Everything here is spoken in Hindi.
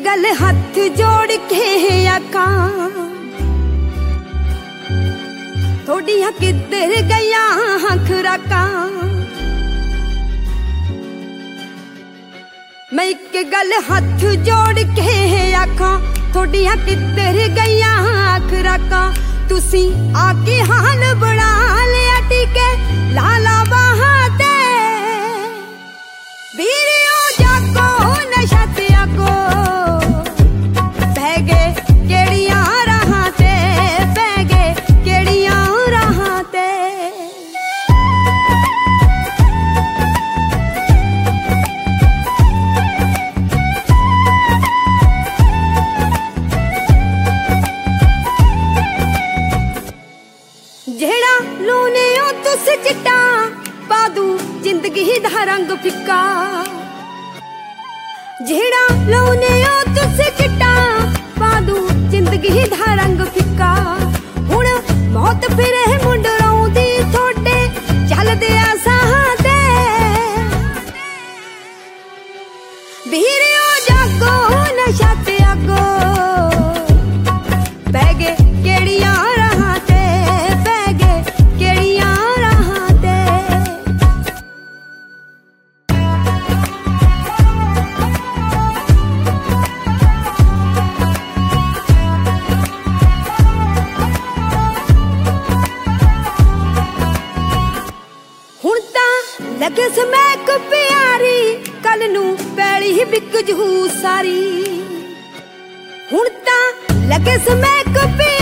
गल हथ जोड़ के आखां थोड़ियां किधर गया खुराकां। मैं एक गल हथ जोड़ के आखां थोड़ियां किधर गया खुराकां। तुसी आके हाल बना लिया टीके लाला बाहां ते वीरियो जागो नशा ते आगो बह गए केड़ियां राहां ते बह गए केड़ियां राहां ते। जेड़ा लूने ओ तुस चिट्टा पादू जिंदगी दा रंग फिक्का। जेड़ा लूने ओ तुस चिट्टा पादू जिंदगी दा रंग फिक्का। हुण मौत फिर मुंडराउंदी थोड़े चलदे आ साहां ते वीरियो जागो नशा ते आगो बह गए केड़ियां राहां ते बह गए केड़ियां राहां ते। हुण तां लगे समैक प्यारी कल नूं पैली बिक जू सारी। हुण तां लगे समैक